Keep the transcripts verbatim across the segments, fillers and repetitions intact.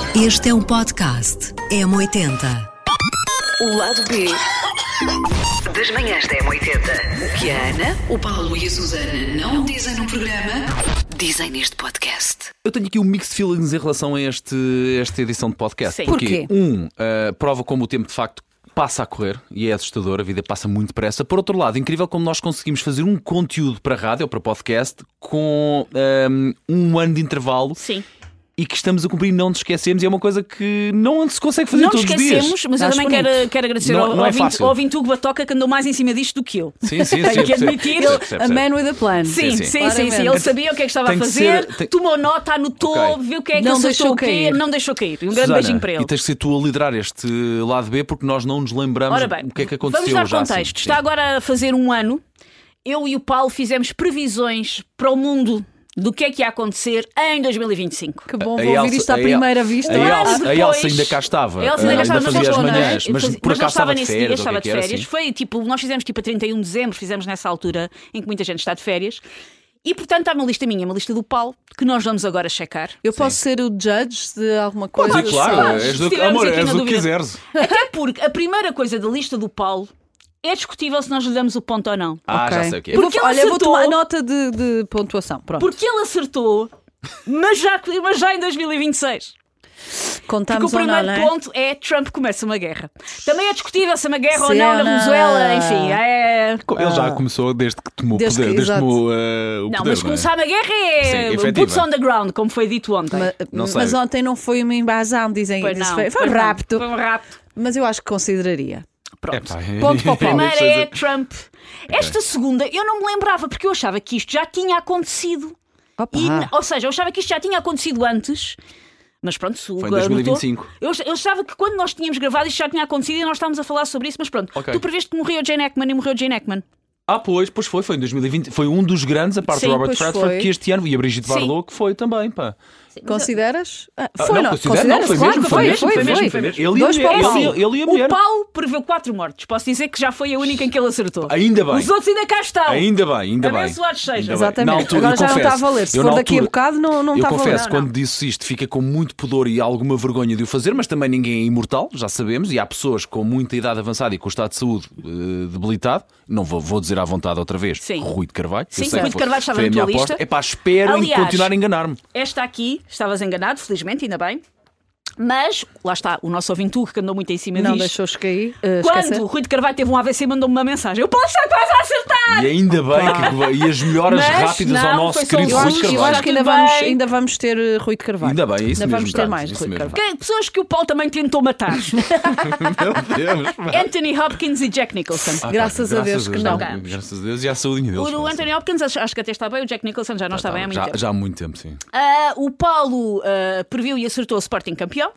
Este é um podcast M oitenta. O lado B das manhãs da M oitenta. O que a Ana, o Paulo e a Susana não dizem no programa, dizem neste podcast. Eu tenho aqui um mixed feelings em relação a este, esta edição de podcast. Sim. Porque, Porquê? um, uh, prova como o tempo de facto passa a correr e é assustador, a vida passa muito depressa. Por outro lado, incrível como nós conseguimos fazer um conteúdo para rádio ou para podcast com um, um ano de intervalo. Sim. E que estamos a cumprir e não nos esquecemos, e é uma coisa que não se consegue fazer Não todos os dias. esquecemos, mas eu Acho também bonito. quero, quero agradecer Não- ao, não é ao, Vinte- fácil. ao Vintugo Batoca, que andou mais em cima disto do que eu. Sim, sim, sim. Tenho que percebo. admitir. Percebo, Ele- percebo, A percebo. man with a plan. Sim, Sim, sim, sim. sim, sim, Claramente. Ele sabia o que é que estava Tem a que fazer, ser- tem- tomou nota, anotou, Ok. viu o que é que Não ele deixou acertou o quê, cair. não deixou cair. Um grande Susana, beijinho para ele. E tens que ser tu a liderar este lado B, porque nós não nos lembramos Ora bem, o que é que aconteceu vamos dar já contexto. assim. Está agora a fazer um ano. Eu e o Paulo fizemos previsões para o mundo do que é que ia acontecer em dois mil e vinte e cinco. Que bom, A vou ouvir Elsa- isto à a El- primeira vista. A Um ano Elsa, a depois- Elsa ainda cá estava. A Elsa Ah, ainda cá estava, fazia mas as não estava, manhãs, mas fazia- por mas não acaso estava de nesse dia, férias. ou o estava que é de que era, férias. assim? Foi tipo, nós fizemos tipo a trinta e um de dezembro, fizemos nessa altura em que muita gente está de férias. E portanto há uma lista minha, uma lista do Paulo, que nós vamos agora checar. Eu posso ser o judge de alguma coisa? Sim, claro, Claro, és do, estivemos amor, aqui és na o que dúvida. quiseres. Até porque a primeira coisa da lista do Paulo é discutível se nós lhe damos o ponto ou não. Ah, Ok. já sei o que é. Eu vou, Porque ele olha, eu vou acertou. tomar nota de, de pontuação. Pronto. Porque ele acertou, mas já, mas já em dois mil e vinte e seis. Porque Contamos o ou não, primeiro não é? ponto é Trump começa uma guerra. Também é discutível se é uma guerra ou Se não é na ou não. Venezuela, enfim. É... Ele já começou desde que tomou Desde poder, que- desde que exato. tomou uh, o Não, poder. mas começar uma guerra é Sim, efetiva. boots on the ground, como foi dito ontem. Ma- Não sei. Mas ontem não foi uma invasão, dizem. Pois Isso não, foi, foi um pois não. rapto. Foi um rapto. Mas eu acho que consideraria. Pronto. Ponto para o Paulo. Primeira é Trump. Esta segunda eu não me lembrava, porque eu achava que isto já tinha acontecido. Opa. E, ou seja, eu achava que isto já tinha acontecido antes. Mas pronto, se o Foi em dois mil e vinte e anotou- cinco. Eu, eu achava que quando nós tínhamos gravado isto já tinha acontecido e nós estávamos a falar sobre isso, mas pronto. Ok. Tu preveste que morreu Jane Ackman e morreu Jane Ackman. Ah, pois, pois foi, foi em dois mil e vinte. Foi um dos grandes, a parte Sim, do Robert pois Redford, foi. que este ano, e a Brigitte Sim. Bardot, que foi também, pá. Consideras? Ah, Ah, foi, não, não? considero, não, foi Claro mesmo, que foi foi, mesmo, foi, foi mesmo, foi. foi mesmo. Ele e Dois a para o mulher, Paulo. ele- ele e a mulher. O Paulo preveu quatro mortes. Posso dizer que já foi a única em que ele acertou. Ainda bem. Os outros ainda cá estão. Ainda bem, ainda bem. Abençoados sejam. Ainda bem. Exatamente. Na altura, Agora eu já não confesso, está a valer. Se eu for na daqui a altura- bocado, não, não eu está a valer. confesso, Não, não. quando disse isto, fica com muito pudor e alguma vergonha de o fazer, mas também ninguém é imortal, já sabemos, e há pessoas com muita idade avançada e com o estado de saúde eh, debilitado. Não vou, vou dizer à vontade outra vez. Sim. Rui de Carvalho. Sim, Eu sei Rui que de Carvalho foi, estava foi a na minha tua aposta. lista. É pá, espero em Aliás, continuar a enganar-me. Esta aqui, estavas enganado, felizmente, ainda bem. Mas, lá está, o nosso ouvinte que andou muito em cima Não disto. deixou-os cair. uh, Quando esquecer. o Rui de Carvalho teve um A V C, mandou-me uma mensagem. Eu posso estar quase a acertar! E ainda bem que e as melhoras Mas rápidas ao não, nosso foi só querido um Eu Rui acho, de eu Carvalho. acho que ainda Tudo vamos, bem. ainda vamos ter uh, Rui de Carvalho. Ainda bem, é isso ainda mesmo, vamos ter Carlos, mais isso Rui de mesmo. Carvalho. Que- Pessoas que o Paulo também tentou matar. Meu Deus, pá. Anthony Hopkins e Jack Nicholson. Ah, pá, Graças a Deus que não. Graças a Deus e à saúdinha deles. O do pá, Anthony Hopkins acho, acho que até está bem, o Jack Nicholson já não está bem há muito já, tempo. já há muito tempo, sim. Ah, o Paulo ah, previu e acertou o Sporting campeão.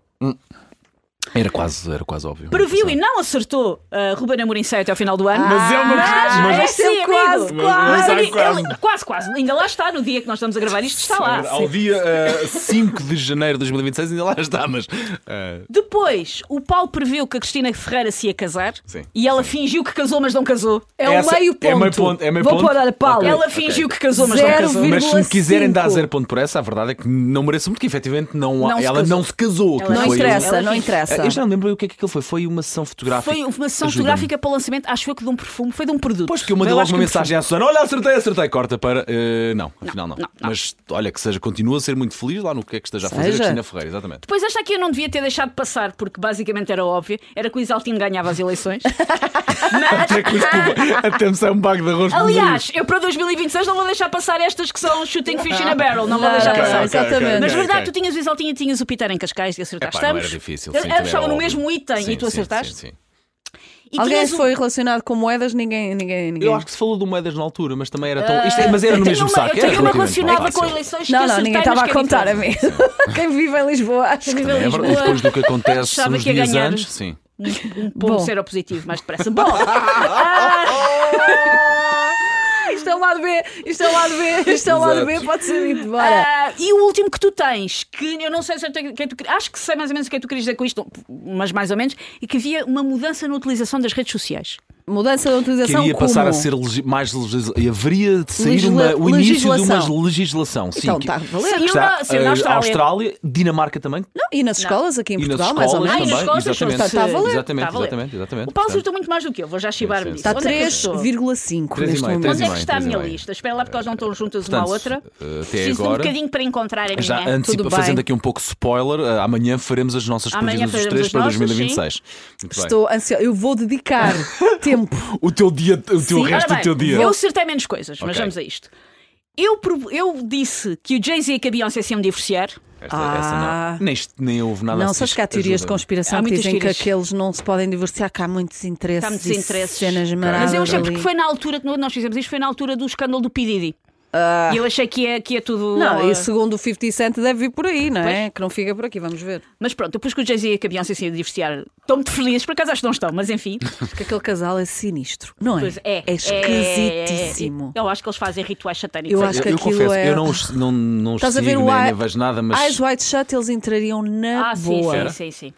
Era quase, era quase óbvio. Previu e não acertou uh, Ruben Amorim sai até ao final do ano. Mas é uma Mas, mas- é Esse é sim, quase, amigo. quase. Mas Mas é ele- quase. ele- quase, quase. Ainda lá está, no dia que nós estamos a gravar isto, está lá. Ao dia uh, cinco de janeiro de dois mil e vinte e seis ainda lá está, mas. uh, Depois, o Paulo previu que a Cristina Ferreira se ia casar. Sim, E ela fingiu que casou, mas não casou. É um Essa- meio ponto. é meio ponto, é meio Vou ponto? pôr, olha, Paulo. Ok. Ela fingiu que casou, mas Zero não casou. vírgula mas se me quiserem dar cinco. zero ponto por essa, a verdade é que não mereço muito, que efetivamente não, Não se ela casou. não se casou. Ela que Não foi interessa, ela não quis- interessa. Eu já não lembro o que é que aquilo foi. Foi uma sessão fotográfica. Foi uma sessão Ajuda-me. fotográfica para o lançamento, acho eu que de um perfume, foi de um produto. Pois que eu mandei Eu logo acho uma que um mensagem à Susana: olha, acertei, acertei, corta para. uh, não, afinal não. não, não. Mas olha, que seja, continua a ser muito feliz lá no que é que esteja a fazer a Seja. Cristina Ferreira, exatamente. Depois esta aqui eu não devia ter deixado de passar, porque basicamente era óbvio, era que o Isaltino ganhava as eleições. Mas, Até que até me sai um bago de arroz por aliás, eu para dois mil e vinte e seis não vou deixar passar estas que são shooting fish in a barrel, não vou deixar Ok, passar. ok, exatamente. Mas ok, verdade, ok. tu tinhas o Isaltinho e tinhas o Peter em Cascais e acertaste. Epá, não Estamos. era difícil. Eles sim, também estavam era no óbvio. mesmo item Sim, e tu sim, acertaste. sim, sim. E Alguém tinhas o- foi relacionado com moedas? Ninguém. ninguém, ninguém. Eu acho que se falou do Moedas na altura, mas também era tão. Isto é- mas era no eu tenho mesmo uma- saco. Eu Era tenho uma relativamente relacionada fácil. com eleições Não, que não, acertei, ninguém estava mas a que é contar a diferente. mim. Quem vive em Lisboa, acho que vive vive em em É Lisboa. verdade, depois do que acontece Achava nos que ia dias ganhar. antes, sim. Um pombo Bom. ser positivo mais depressa. Bom, Isto é o lado B, isto é o lado B, isto é o lado B, Exato. pode ser dito. Bora. ah, e o último que tu tens, que eu não sei se eu tenho, quem tu, acho que sei mais ou menos o que é que tu querias dizer com isto, mas mais ou menos, e que havia uma mudança na utilização das redes sociais. Mudança da utilização Queria como? passar a ser legi- mais legislação. E haveria de sair Legisla- uma, o início legislação. de uma legislação. Sim, Então que- está a valer. Sim, está, na- sim, na eh, Austrália. Austrália, Dinamarca também. Não, e nas escolas aqui em E nas Portugal, mais ou escolas Ah, e menos. nas também. escolas, Exatamente. está a valer. Exatamente, Está a valer. exatamente, exatamente. O Paulo Portanto, acertou muito mais do que eu, vou já chibar-me sim, disso. sim. Está Onde é que eu três estou? vírgula cinco Três e neste meio, momento. Onde é que três e está a meio, minha três e meio. lista? Espera lá porque elas não estão juntas uma à Portanto, outra. eh, até Preciso de um agora. bocadinho para encontrar a Já minha. antecipa, Tudo bem. fazendo aqui um pouco spoiler, eh, amanhã faremos as nossas Amanhã previsões dos faremos três as para nossas, dois mil e vinte e seis. Muito bem. Estou ansiosa. Eu vou dedicar tempo. O teu dia, o teu Sim. resto Ora do teu bem, dia. eu acertei menos coisas, mas Ok. vamos a isto. Eu, pro- eu disse que o Jay-Z e que a Beyoncé se iam divorciar. Esta, Ah. essa não. Nem, nem houve nada Não, assim. sabes que há teorias de conspiração Há que muitas dizem que teorias. aqueles não se podem divorciar, que há muitos interesses. Há muitos e interesses. cenas maradas Mas eu achei ali. porque foi na altura que nós fizemos isto, foi na altura do escândalo do P. Diddy. E eu achei que ia, que ia tudo. Não, uh, e segundo o fifty Cent deve vir por aí, não é? Pois. Que não fica por aqui, vamos ver. Mas pronto, depois que o Jay-Z e que a Beyoncé se iam divorciar, estão muito felizes, por acaso acho que não estão, mas enfim. Porque aquele casal é sinistro, não é? Pois é. É esquisitíssimo. Eu acho que eles fazem rituais satânicos. Eu acho Eu, que eu aquilo confesso, é- eu não os, não, não os Estás a ver sigo, o nem, Eye- nem vejo nada, mas Eyes Wide Shut, eles entrariam na Ah, sim, boa. sim, sim, sim.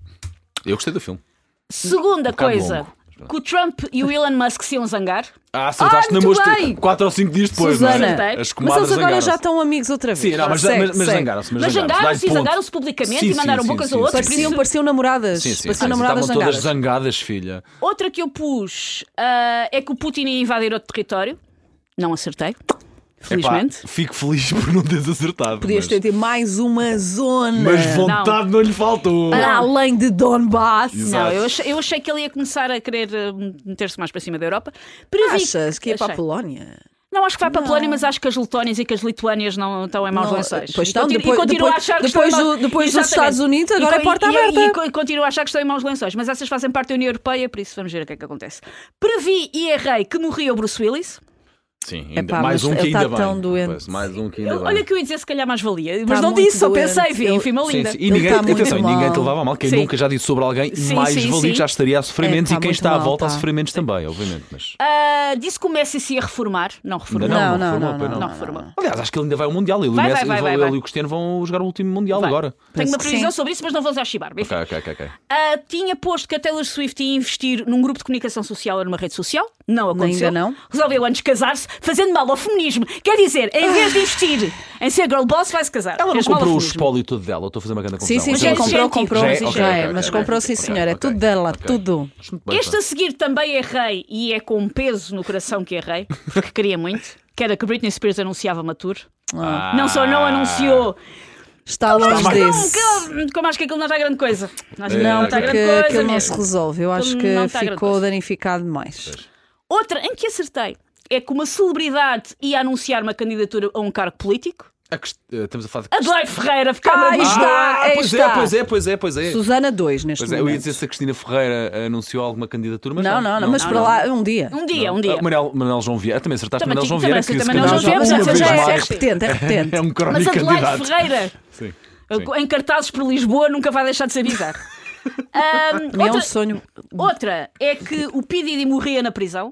eu gostei do filme. Segunda bocado coisa, longo. que o Trump e o Elon Musk se iam zangar. Ah, acertaste na muito mostra bem. quatro ou cinco dias depois, Susana, não é? Acertei. As mas comadres eles agora já zangaram-se. estão amigos outra vez. Sim, não, mas, Segue, mas, mas segue. zangaram-se. Mas zangaram-se e zangaram-se publicamente Sim, e mandaram sim, bocas sim, a sim, outros. sim. Pareciam, pareciam namoradas. Sim, sim, pareciam sim, namoradas estavam todas zangadas. zangadas, filha. Outra que eu pus ah, é que o Putin ia invadir outro território. Não acertei. Felizmente. Epá, fico feliz por não teres acertado. Podias mas, ter tido mais uma zona. mas vontade não, lhe faltou. Para além de Donbass. Exato. Não, eu achei, eu achei que ele ia começar a querer ah, meter-se mais para cima da Europa. Previ- Achas que ia para a Achei. Polónia? Não, acho que vai para a Não. Polónia, mas acho que as Letónias e que as Lituânias não estão em maus Não, lençóis. pois E estão, continuo- depois- e continuo a depois- achar que depois estão em do- maus- depois dos Exatamente. Estados Unidos, agora E é co- porta e- aberta. E, co- continuo a achar que estão em maus lençóis, mas essas fazem parte da União Europeia, por isso vamos ver o que é que acontece. Previ e errei que morria o Bruce Willis. Sim, ainda, Epá, mais mas um que ele ainda está bem. tão doente. Pois, mais um que ainda Eu- bem. olha que eu ia dizer se calhar mais valia, mas Está não muito disse, só doente. pensei, vi, Ele- enfim, uma Sim, linda. sim. E Ele ninguém, está muito atenção, mal. ninguém te levava a mal. Quem Sim. nunca já disse sobre alguém, Sim, mais sim, valia sim. já estaria a sofrer É, menos está e quem muito está à mal, volta a tá. sofrer menos também, obviamente. Mas... Ah, disse que o Messi se ia reformar. Não reformou. Ainda Não, não, não, reformou, não, pois não, Não não, reformou. Aliás, acho que ele ainda vai ao Mundial. Ele, e o Vai, Messi, vai, vai, ele vai, e vai. o Cristiano vão jogar o último Mundial Vai. agora. Tenho uma Penso que previsão sim. sobre isso, mas não vou já chibar. Enfim. Ok, ok, ok. ok. Ah, tinha posto que a Taylor Swift ia investir num grupo de comunicação social ou numa rede social. Não aconteceu. Ainda não. Resolveu antes casar-se, fazendo mal ao feminismo. Quer dizer, em vez de investir em ser girl boss, vai-se casar. Ela não Fez mal ao comprou o feminismo. espólio todo dela, ou estou a fazer uma grande confusão. Sim, sim, Mas sim, é já comprou, incentivo, comprou, já é já incentivo. é, ok, mas ok, comprou ok, sim ok, senhor, é ok. tudo dela, Ok. tudo. Muito bem, Este a seguir também errei e é com peso no coração que errei, porque queria muito. Que era que Britney Spears anunciava uma tour. Ah. Não só não anunciou, Está longe mais- desse. como, como acho que aquilo não está grande coisa. Acho que É, não Não, está porque grande coisa aquilo não mesmo. se resolve. Eu acho Não que está grande ficou coisa. danificado demais. Outra em que acertei é que uma celebridade ia anunciar uma candidatura a um cargo político. A quest- eh, Estamos a falar de. Adelaide Ferreira ficava Ah, muito está, Ah, aí pois está. é, pois é, pois é, pois é. Susana dois neste Pois é, eu ia momento. dizer se a Cristina Ferreira anunciou alguma candidatura, mas Não, não, não, mas para lá um dia. Um dia, um dia. Ah, Manel, Manel João Vieira, também acertaste Também Manel João tinha- Vieira, também que se acertei Manel candidatou João Vieira, uma mas vez já é mais. repetente, é repetente. É um Mas crónico Adelaide candidato. Ferreira, Sim. Sim. em cartazes por Lisboa, nunca vai deixar de ser bizarro. Ahm, Também é um outra, sonho. outra é que o P. Diddy morria na prisão.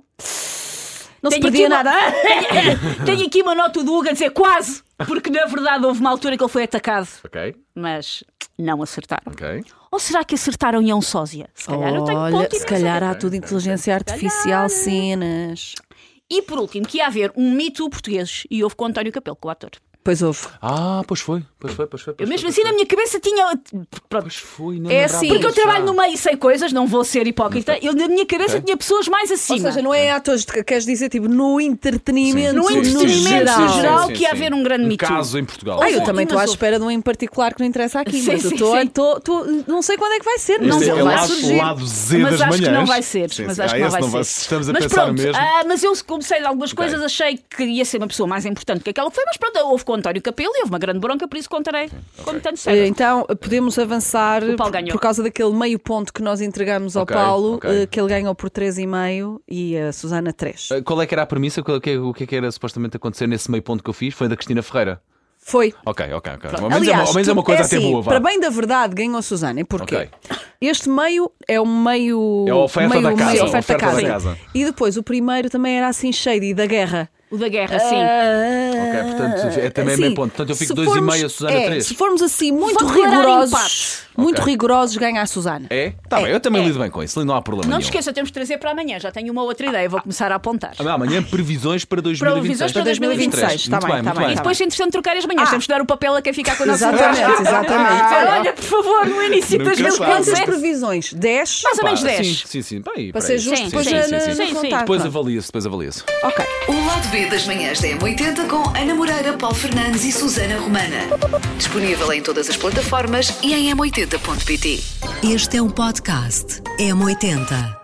Não se Tenho perdia aqui uma- nada. Tenho, tenho aqui uma nota do Hugo a dizer quase, porque na verdade houve uma altura que ele foi atacado, Ok, mas não acertaram. ok. Ou será que acertaram e é um sósia? Se calhar eu tenho Olha, ponto e se não calhar sei. há tudo inteligência artificial, cenas. E por último, que ia haver um mito português e houve com António Capelo, com o ator. Pois houve. Ah, pois foi, pois foi, pois foi. Eu Pois mesmo foi, assim pois na foi. minha cabeça tinha. Pronto. Pois foi, não É lembrava assim. Porque eu disso, trabalho já. no meio e sei coisas, não vou ser hipócrita. Eu, na minha cabeça Ok. tinha pessoas mais Ou acima. seja, não é atores, queres dizer tipo no entretenimento, No Sim, sim, entretenimento sim, geral, sim, geral sim, que ia sim. haver um grande Um Me Too. caso em Portugal. Ah, eu Houve- também estou à mas houve. espera de um em particular que não interessa aqui, Sim, mas eu sim, estou, sim. estou- estou- não sei quando é que vai ser, não Este sei, é vai lado, surgir. lado Z Mas das acho que manhãs. não vai ser. Sim, mas sim. acho Ah, que não esse vai ser. Estamos a mas pensar pronto, no mesmo. ah, mas eu comecei de algumas Ok. coisas, achei que ia ser uma pessoa mais importante que aquela que foi, mas pronto, houve com o António Capelo e houve uma grande bronca, por isso contarei como tanto Eh, sério. Então podemos avançar O Paulo por, ganhou. por causa daquele meio ponto que nós entregamos ao Ok, Paulo, ok. eh, que ele ganhou por três e meio e a Susana três. Ah, Qual é que era a premissa? Qual é que- O que é que era supostamente acontecer nesse meio ponto que eu fiz? Foi da Cristina Ferreira. Foi. Ok, ok, ok. Ao menos é uma- Aliás, ao menos é uma tu- coisa é até assim, boa. vá. para bem da verdade ganhou a Susana. E porquê? Ok. Este meio é um meio. É a oferta meio, da casa, meio a oferta, oferta da Sim. casa. E depois o primeiro também era assim shady, da guerra. O da guerra, sim. Ah, Ok, portanto, é também assim, meio ponto. Portanto, eu fico se dois e formos- meio, a Susana é, três. Se formos assim muito Vou declarar rigorosos. empate. muito Ok. rigorosos, ganha a Susana. É? Tá bem, eu também lido bem com isso, não há problema Não nenhum. te esqueça, temos de trazer para amanhã. Já tenho uma outra ideia, vou começar a apontar. Ah, Amanhã previsões para dois mil e vinte e seis. Para dois mil e vinte e seis, tá Muito bem, bem, tá muito bem, bem. tá Depois é interessante trocar as manhãs. Ah. Temos de dar o papel a quem ficar com a nossa Exatamente, exatamente. Olha, por favor, no início de Nunca dois mil e sabe. Quantas dezessete. previsões? dez? Mais ou menos Pá, dez. Sim, sim, sim. Bem, Para peraí. ser justo, Sim, depois sim, na, sim, na, sim, na sim. Sim, sim. contagem. Depois avalia-se, depois avalia-se. Ok. O lado B das manhãs da M oitenta com Ana Moreira, Paulo Fernandes e Susana Romana. Disponível em todas as plataformas e em m oitenta ponto pt. Este é um podcast M oitenta.